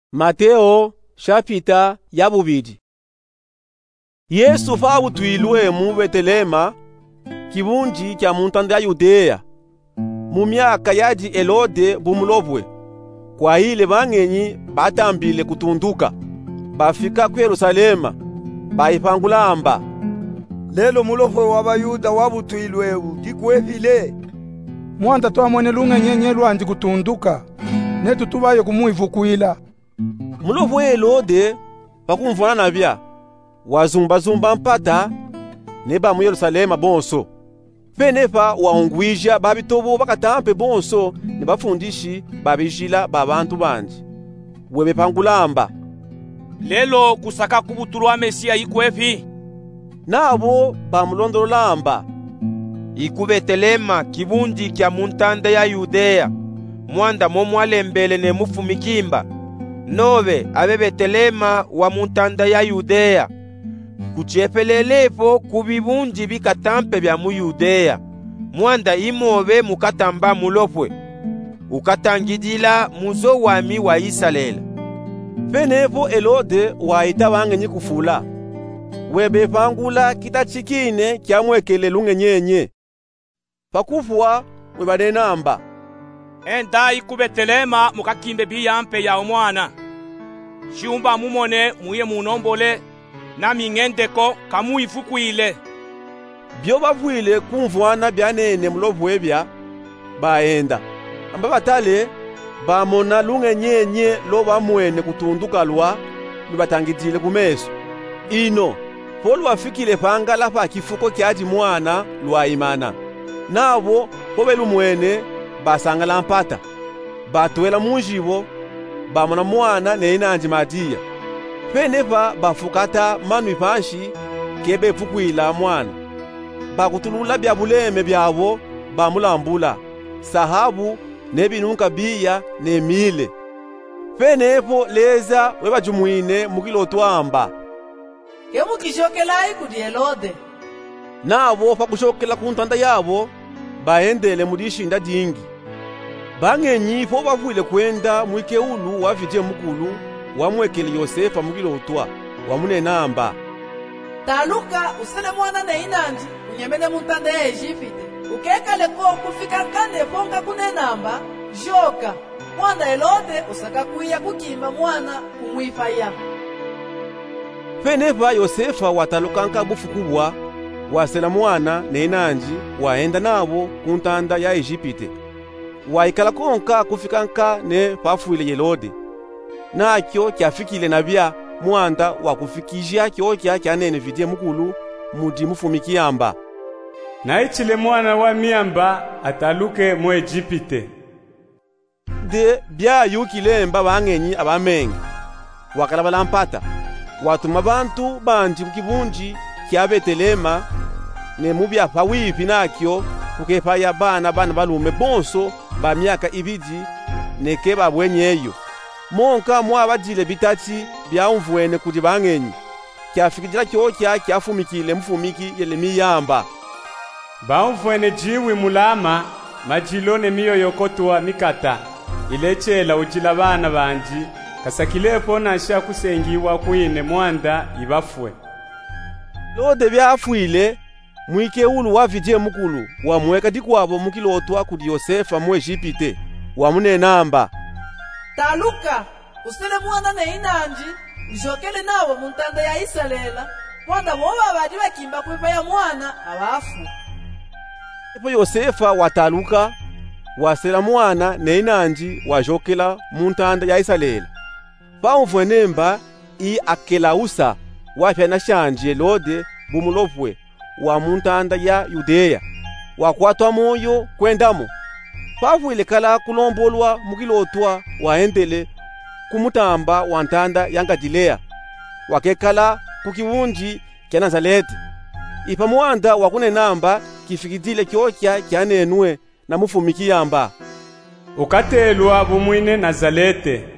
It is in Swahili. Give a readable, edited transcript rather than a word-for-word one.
Mateo shapita ya bubiri. Yesu fawutwilwe mu Betelema, kibunji kya muntanda ya Yudeya, mu myaka yaji Elode bumulovwe. Kwa ile bang'enyi batambile kutunduka, bafika ku Yerusalema, bayipangulamba. Lelo mulovwe wa Bayuda wabutwilwewu dikwevile. Mwanda twamone lung'enyenye lwanji kutunduka, netu tubaye kumuivukuila. Mulovwe Elode bakumvana nabya, wazumba mpata neba mu Yerusalema bonso. Penepa waungwija babitobo bakatampe bonso ne bafundishi babijila babantu banji. Webe pangulamba. Lelo kusaka kubutulwa Mesia ikwevi. Nabo bamulondolamba. Iku Betelema kibunji kya muntanda ya Yudeya, mwanda momwalembele ne mufumikimba. Nove abe Betelema wa muntanda ya Yudeya, kuchepelelepo kubibunji bikatampe bya mu Yudeya, mwanda imove mukatamba mulopwe, ukatangidila muzo wami wa Israela. Penepo Elode waita bang'enyi kufula, webe pangula kitachikine kya mwekele lung'enyenye. Pakufwa webadenamba. Enda iku Betelema mukakimbe biyampe ya omwana. Shiumba mumone muye munombole na ming'endeko kamuifukuile. Byo bavwile kumvwana byanene mulovwe bya baenda. Amba batale bamona lung'enyenye lo bamwene kutunduka lwa lubatangidile kumeso. Ino polo wafikile pangala pa kifuko kyaji mwana lwa imana. Nabo pobelu mwene basangala mpata, batwela munjibo, bamona mwana ne inanji Matiya. Penepa bafukata manu ipanshi kebe fukuila mwana. Bakutulula bya buleme byabo bamulambula, sahabu ne binunka biya ne mile. Penepo leza webajumuine mukilotwamba. Kemukishokelayi kudi Elode. Nabo pakushokela kuntanda yabo baendele mudishinda dingi. Bang'enyi fo bavwile kwenda mwikeulu wavije mukulu wamwekele Yosefa mukilotwa wamunenamba. Taluka usele mwana ne inanji unyemene muntanda ya Ejipite. Ukekale ko kufika kane fonga kunenamba joka. Mwana Elode usaka kuya kukimba mwana kumwifaya. Penepa Yosefa watalukanka bufukubwa wasela mwana ne inanji waenda nabo kuntanda ya Ejipite. Waikala konka kufikanka ne pafuile Elode. Nakyo kyafikile nabya mwanda wakufikijia kyokya kyanene vidie mukulu mudi mufumikiyamba. Naichile mwana wa miamba ataluke mu Ejipite. De bya yukilemba bang'enyi abamengi. Wakala balampata. Watuma bantu bandi kukibunji kya Betelema ne mubya pawipi nakyo kukepaya bana balume bonso ba myaka ibidi neke babwenyeyo. Monka mwabadile bitati bya umvwene kuti bang'enyi kyafikijira kyokya kyafumikile mfumiki Yeremiyamba. Baumvwene jiwi mulama majilone miyo yokotwa mikata ilechela ujila bana banji kasakilepo nasha kusengiwa kuine mwanda ibafwe. Lode byafwile mwikeulu wavije mukulu wamweka dikwabo mukilotwa kudi Yosefa mu Ejipite wamunenamba. Taluka usele mwana ne inanji njokele nawo muntanda ya Israela mwanda boba badi bakimba kwifaya mwana abafu. Epo Yosefa wataluka wasela mwana ne inanji wajokela muntanda ya Israela. Paumvwenemba i Akelausa wafya na shanji Elode bumulovwe wa muntanda ya Yudeya wakwatwa moyo kwendamo. Pavwile kala kulombolwa mukilotwa waendele kumutamba wa ntanda ya Galilea wakekala kukibunji kya Nazareti. Ipa mwanda wakunenamba kifikidile kyokya kyanenwe na mufumikiyamba. Ukatelwa bumwine Nazareti.